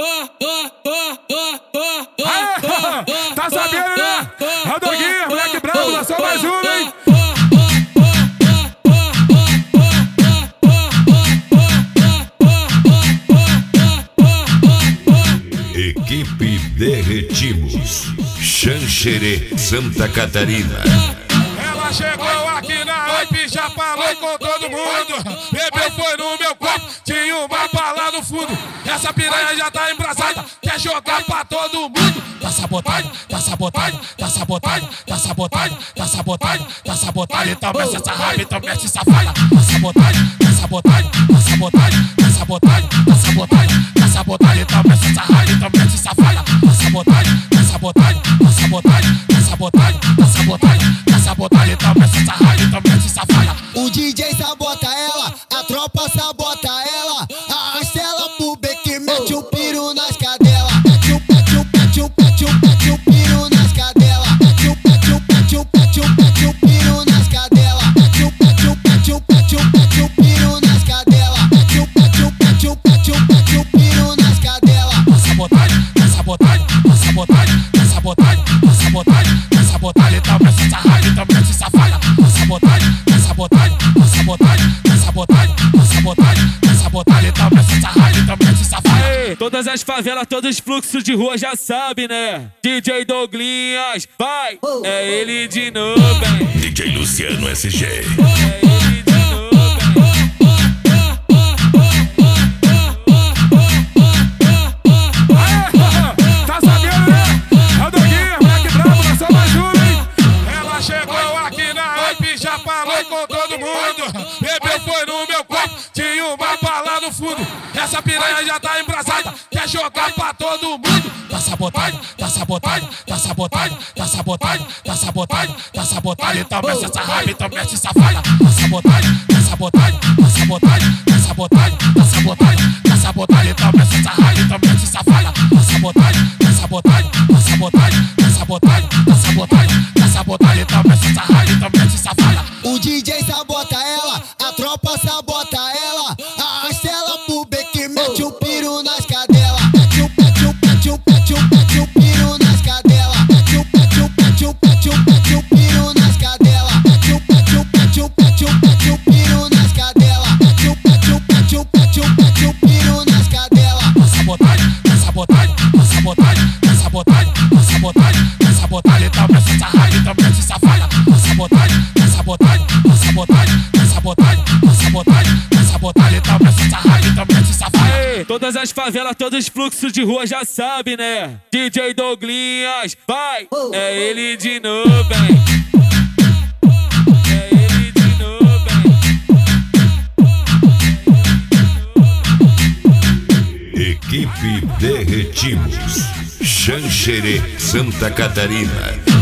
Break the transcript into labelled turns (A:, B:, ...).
A: Tá sabendo, né? É o Doguinho, moleque brabo, lançou mais um, hein?
B: Equipe Derretimos, Xanxerê, Santa Catarina.
A: Ela chegou aqui na hype, já falou com todo mundo. Bebeu foi no meu copo, tinha uma bala no fundo. Essa piranha já tá embrasada, quer jogar pra todo mundo. Tá sabotagem, tá sabotagem, tá sabotagem, tá sabotagem, tá sabotagem, tá sabotagem. Então mexe essa raiva, então mexe essa falha. Tá sabotagem, tá sabotagem, tá sabotagem, tá sabotagem, tá sabotagem, tá sabotagem. Então mexe essa raiva, então mexe essa falha. Tá sabotagem, tá sabotagem, tá sabotagem, tá sabotagem, tá sabotagem, tá sabotagem. Então mexe essa raiva, então mexe essa falha.
C: O DJ sabota ela, a tropa sabota ela. Arrasta ela pro beco, mete o piro nas cadelas. Mete o piro nas cadelas. Mete o piro nas cadelas. Mete o piro nas cadelas. Mete o piro nas cadelas.
A: Tá sabotagem, tá sabotagem, tá sabotagem, tá sabotagem, tá sabotagem, tá sabotagem. Então mexe essa raiva, então mexe essa falha. Tá sabotagem, tá sabotagem, tá sabotagem, tá sabotagem, tá sabotagem, tá sabotagem. Então mexe essa raiva, então mexe essa falha. Todas as favelas, todos os fluxos de rua já sabem, né? DJ Douglinhas, vai! É ele de novo, hein?
B: DJ Luciano SG.
A: É ele de novo, hein? Tá sabendo, né? É o Doguinho, moleque brabo, lançou mais um, hein? Ela chegou aqui na hype, já falou com todo mundo. Bebeu foi no meu copo, tinha uma bala no fundo. Essa piranha já tá embrasada, quer jogar pra todo mundo. Tá sabotagem, tá sabotagem, tá sabotagem, tá sabotagem, tá sabotagem, tá sabotagem. Então mexe essa raiva, então mexe essa falha. Tá sabotagem, tá sabotagem, tá sabotagem, tá sabotagem, tá sabotagem, tá sabotagem. Então mexe essa raiva, então mexe essa falha. Tá sabotagem, tá sabotagem, tá sabotagem, tá sabotagem, tá sabotagem, tá sabotagem. Então mexe essa raiva, então mexe essa falha.
C: O DJ sabota ela, a tropa sabota ela. Arrasta ela pro beco, mete o piro nas cadelas. Mete o piro nas cadelas. Mete o piro nas cadelas. Mete o piro nas cadelas. Mete o piro nas cadelas.
A: Tá sabotagem, tá sabotagem, tá sabotagem, tá sabotagem, tá sabotagem, tá sabotagem. Então mexe essa raiva, então mexe essa falha. Tá sabotagem, tá sabotagem, tá sabotagem, tá sabotagem, tá sabotagem, tá sabotagem. Então mexe essa raiva, então mexe essa falha. Todas as favelas, todos os fluxos de rua já sabem, né? DJ Douglinhas, vai! É ele de novo, hein? É ele de novo, hein?
B: Equipe Derretimos, Xanxerê, Santa Catarina.